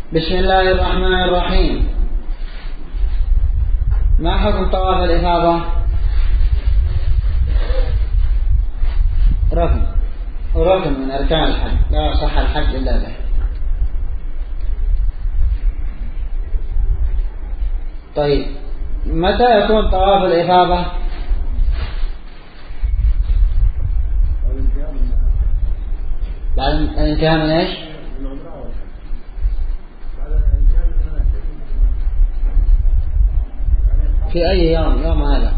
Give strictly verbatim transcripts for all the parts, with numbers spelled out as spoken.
بسم الله الرحمن الرحيم. ما حكم طواف الإفاضة؟ ركن ركن من أركان الحج، لا يصح الحج إلا به. طيب، متى يكون طواف الإفاضة؟ بعد الانتهاء من ايش؟ في أي يوم؟ يوم هذا؟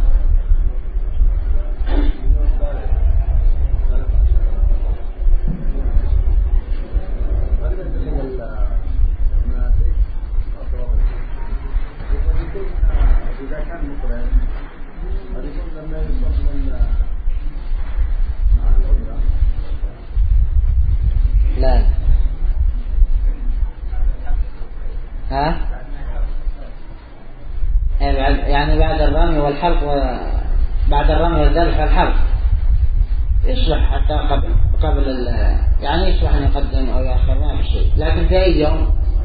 لا. ها؟ يعني بعد الرمي والحلق، وبعد الرمي والذبح والحلق يصلح حتى قبل قبل يعني يصلح أن يقدم أو يأخر، ما في شيء. لكن في أي يوم؟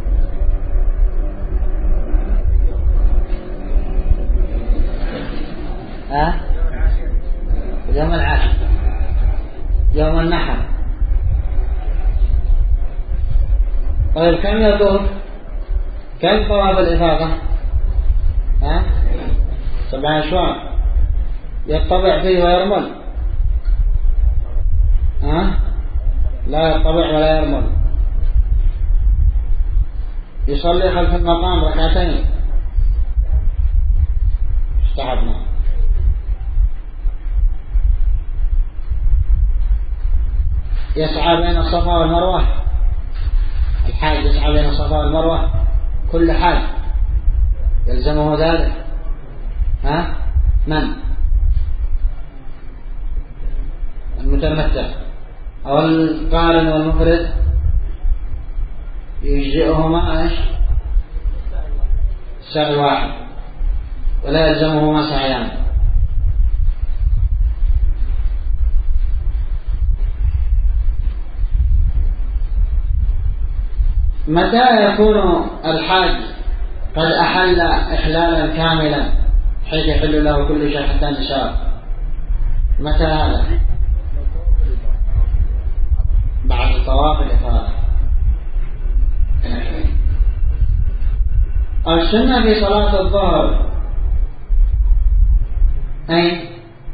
ها؟ يوم العاشر، يوم النحر. طيب، كم يطوف؟ كم طواف الإفاضة؟ ها؟ سبع أشواط. يطبع فيه ويرمل؟ ها؟ لا يطبع ولا يرمل. يصلي خلف المقام ركعتين استحبنا. يسعى بين الصفا والمروة. الحاج يسعى بين الصفا والمروة، كل حاج يلزمه ذلك. ها؟ من؟ المتمتع أو القارن والمفرد يجزئهما ايش؟ سعي واحد، ولا يلزمهما سعيان. متى يكون الحاج قد أحل إحلالا كاملا حيث يحل له كل شيء حتى النساء؟ متى هذا؟ بعد طواف الإفاضة. السنة في صلاة الظهر أين؟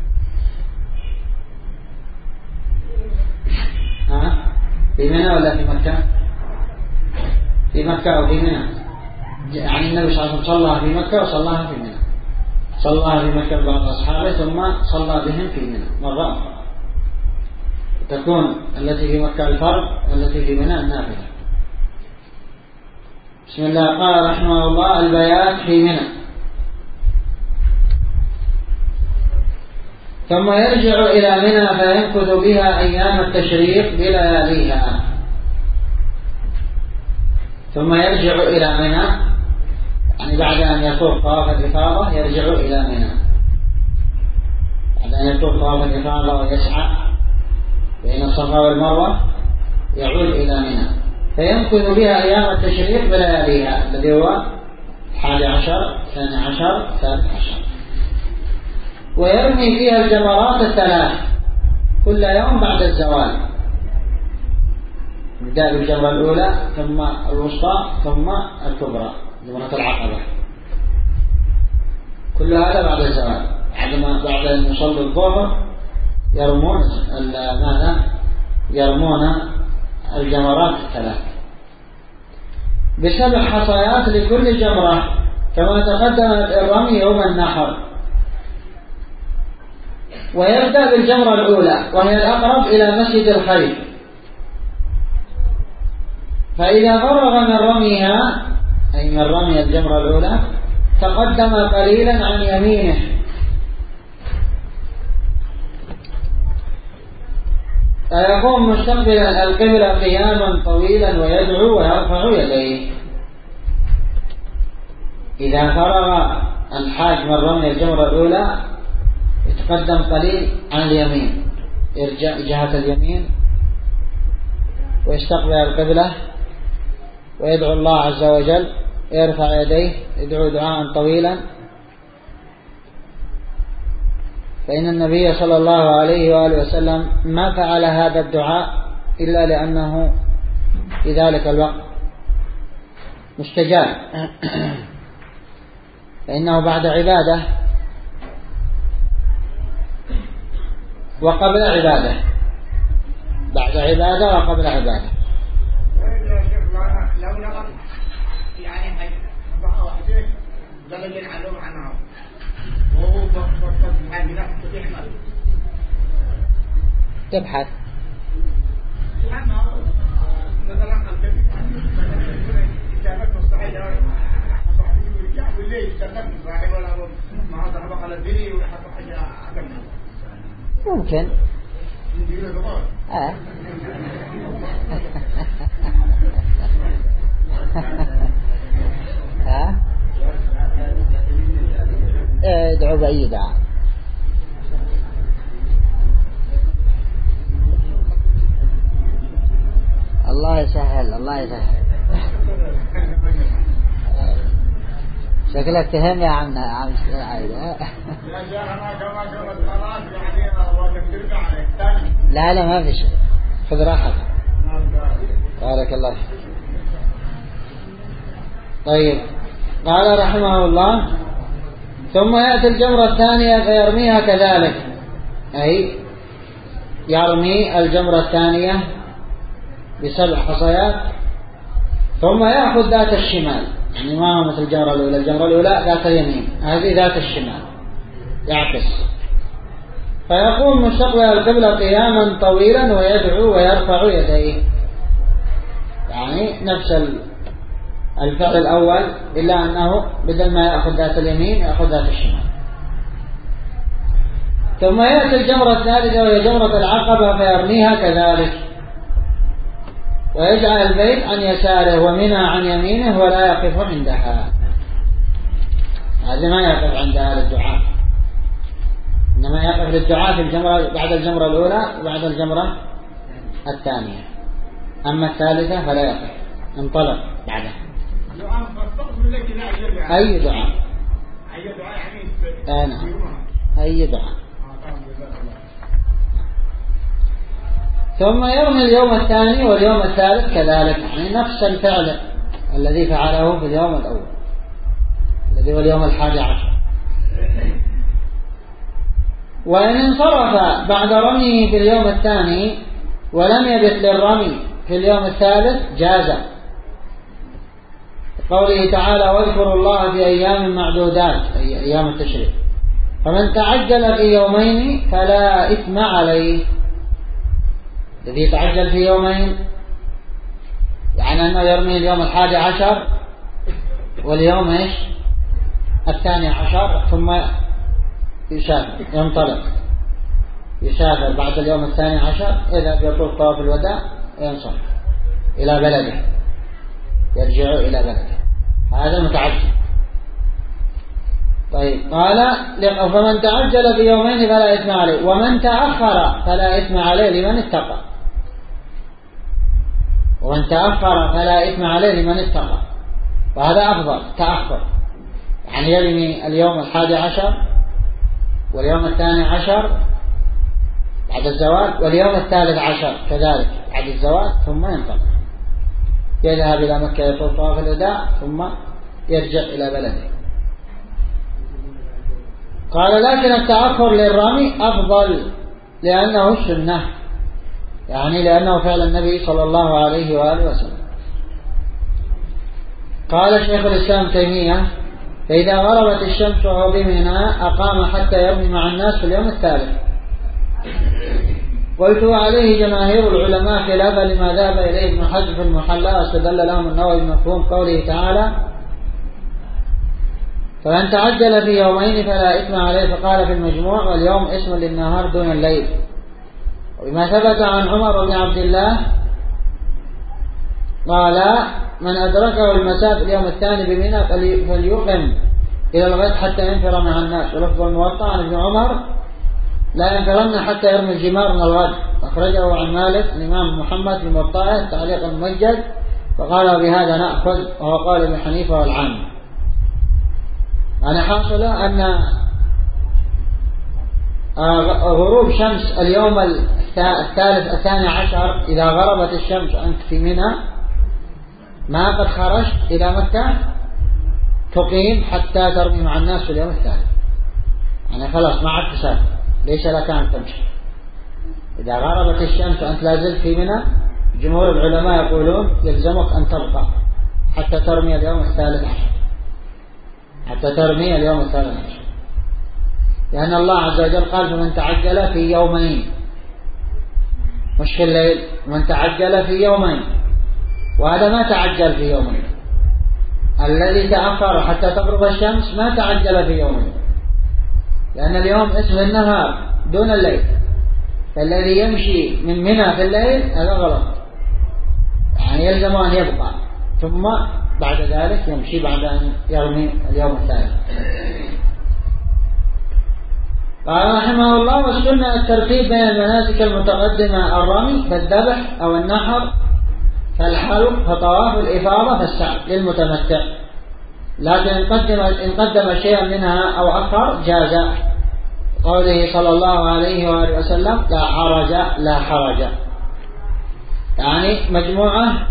ها؟ في منى ولا في مكة؟ في مكة أو في منى؟ يعني النبي صلى الله عليه وسلم صلى في مكة وصلاها في منى. صلى في مكة بعض أصحابه ثم صلى بهم في منى مرة أخرى. تكون التي في مكة الفرض والتي في منى النافلة. بسم الله. قال رحمه الله: البيات في منى، ثم يرجع إلى منى فيمكث بها أيام التشريق بلياليها. ثم يرجع إلى منى، يعني بعد أن يطوف طواف الإفاضة يرجع إلى منى، بعد أن يطوف طواف الإفاضة ويسعى بين الصفا والمروة يعود إلى منى فيمكث بها أيام التشريق بلياليها، الذي هو الحادي عشر، الثاني عشر، الثالث عشر. ويرمي فيها الجمرات الثلاث كل يوم بعد الزوال، يبدأ بالجمرة الأولى ثم الوسطى ثم الكبرى جمرة العقبة. كل هذا بعد الزوال، بعد بعد أن يصلوا الظهر يرمون ماذا؟ يرمون الجمرات الثلاث بسبع حصيات لكل جمرة، كما تقدم الرمي يوم النحر. ويبدأ بالجمرة الأولى وهي الأقرب إلى مسجد الخيف، فإذا فرغ من رميها، أي من رمي الجمرة الأولى، تقدم قليلا عن يمينه فيقوم مستقبلا القبلة قياما طويلا ويدعو ويرفع يديه. إذا فرغ الحاج من رمي الجمرة الأولى يتقدم قليل عن اليمين، يرجع جهة اليمين ويستقبل القبلة ويدعو الله عز وجل، يرفع يديه يدعو دعاء طويلا، فإن النبي صلى الله عليه وآله وسلم ما فعل هذا الدعاء إلا لأنه في ذلك الوقت مستجاب، فإنه بعد عبادة وقبل عبادة، بعد عبادة وقبل عبادة. لو نقص يعني ضحى واحدة دلجن علوم عنها وهو بطل هاي بنفسه يحمل تبحث مثلا الكلمة إجابة مستحيلة يعني بالليل استخدم صاحب ولا ما هذا بقى على الدنيا وحط حاجة عدم ممكن آه. ها ادعو بأي دعاء. الله يسهل الله يسهل. شكلك تهم يا عم عم سعيد. لا لا ما في شيء، خذ راحتك. بارك الله فيك. طيب قال رحمه الله: ثم يأتي الجمرة الثانية فيرميها كذلك، أي يرمي الجمرة الثانية بسبع حصيات، ثم يأخذ ذات الشمال، يعني ما هو مثل الجمرة الأولى، الجمرة الأولى ذات اليمين، هذه ذات الشمال، يعكس، فيقوم مستقبل القبلة قياما طويلا ويدعو ويرفع يديه، يعني نفس الفعل الأول، إلا أنه بدل ما يأخذ ذات اليمين يأخذ ذات الشمال. ثم يأتي الجمرة الثالثة وهي جمرة العقبة فيرميها كذلك، ويجعل البيت عن يساره ومنى عن يمينه ولا يقف عندها، هذا ما يقف عندها للدعاء، إنما يقف للدعاء في الجمرة بعد الجمرة الأولى وبعد الجمرة الثانية، أما الثالثة فلا يقف، انطلق بعدها. أي دعاء أي دعاء يعني أنا أي دعاء. ثم يرمي اليوم الثاني واليوم الثالث كذلك، يعني نفس الفعل الذي فعله في اليوم الأول الذي هو اليوم الحادي عشر. وإن انصرف بعد رميه في اليوم الثاني ولم يبت للرمي في اليوم الثالث جاز، قوله تعالى: واذكروا الله في أيام معدودات، أي أيام التشريق، فمن تعجل في يومين فلا إثم عليه. الذي يتعجل في يومين يعني أنه يرمي اليوم الحادي عشر واليوم إيش الثاني عشر، ثم يسافر ينطلق يسافر بعد اليوم الثاني عشر، إذا يطوف طواف الوداع ينصرف إلى بلده، يرجع إلى بلده، هذا متعجل. طيب قال: فمن تعجل في يومين فلا إثم عليه، ومن تأخر فلا إثم عليه لمن اتقى، ومن تأخر فلا إثم عليه لمن اتقى، وهذا أفضل تأخر، يعني يرمي اليوم الحادي عشر واليوم الثاني عشر بعد الزوال واليوم الثالث عشر كذلك بعد الزوال، ثم ينطلق يذهب إلى مكة يطوف طواف الوداع ثم يرجع إلى بلده. قال: لكن التأخر للرمي أفضل لأنه السنة، يعني لأنه فعل النبي صلى الله عليه وآله وسلم. قال شيخ الإسلام تيمية: فإذا غربت الشمس وهو بمنى أقام حتى يرمي مع الناس في اليوم الثالث. قلت: عليه جماهير العلماء خلافا لما ذهب إليه ابن حزم في المحلى، واستدل لهم النووي بمفهوم قوله تعالى: فمن تعجل في يومين فلا إثم عليه، فقال في المجموع: واليوم اسم للنهار دون الليل. وبما ثبت عن عمر بن عبد الله قال: من أدركه المساء في اليوم الثاني بمنى فليقم إلى الغد حتى ينفر مع الناس. ولفظ الموطأ عن ابن عمر: لا ينفرن حتى يرمي الجمار من الغد. أخرجه عن مالك الإمام محمد في موطأه تعليقا ممجد فقال بهذا نأخذ، وهو قال ابن حنيفة والعامة. أنا حاصل أن غروب شمس اليوم الثالث الثاني عشر إذا غربت الشمس أنت في منى ما قد خرجت إلى مكة تقيم حتى ترمي مع الناس في اليوم الثالث، يعني خلاص ما عاد تسافر، ليس لك أن تمشي. إذا غربت الشمس وأنت لازلت في منى جمهور العلماء يقولون يلزمك أن تبقى حتى ترمي اليوم الثالث عشر، حتى ترمي اليوم الثالث عشر، لأن الله عز وجل قال فمن تعجل في يومين، مش في الليل، من تعجل في يومين، وهذا ما تعجل في يومين. الذي تأخر حتى تغرب الشمس ما تعجل في يومين، لأن اليوم اسم النهار دون الليل، فالذي يمشي من منى في الليل هذا غلط، يعني يلزم أن يبقى ثم بعد ذلك يمشي بعد أن يرمي اليوم الثالث. قال رحمه الله: والسنة الترتيب بين المناسك المتقدمة الرمي فالذبح أو النحر فالحلق فطواف الإفاضة فالسعي للمتمتع، لكن إن قدم, إن قدم شيئا منها أو أخر جاز، قوله صلى الله عليه وآله وسلم: لا حرج لا حرج. يعني مجموعة،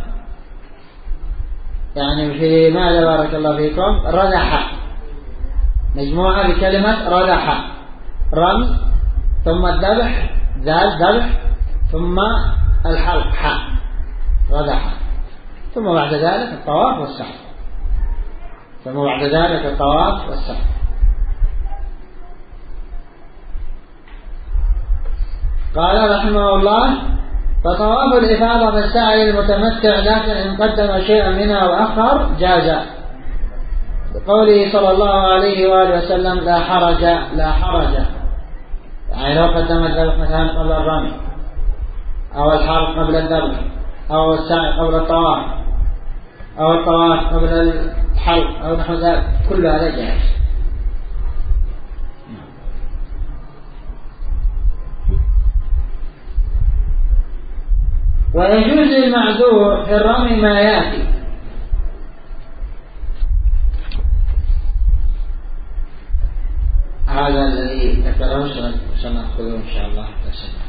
يعني في ماذا بارك الله فيكم ردح، مجموعة بكلمة ردح، رمي ثم الذبح ذال ذبح ثم الحلق حق ردح، ثم بعد ذلك الطواف والسعي، ثم بعد ذلك الطواف والسعي. قال رحمه الله: فطواف الإفاضة فالسعي للمتمتع، لكن إن قدم شيئا منها وأخر جاز، بقوله صلى الله عليه وآله وسلم: لا حرج لا حرج. يعني لو قدم الذبح مثلا قبل الرمي، أو الحلق قبل الذبح، أو السعي قبل الطواف، أو الطواف قبل الحلق أو نحو ذلك، كل هذا جائز. ويجوز للمعذور في الرمي ما يأتي. هذا الذي ذكره سنأخذه إن شاء الله.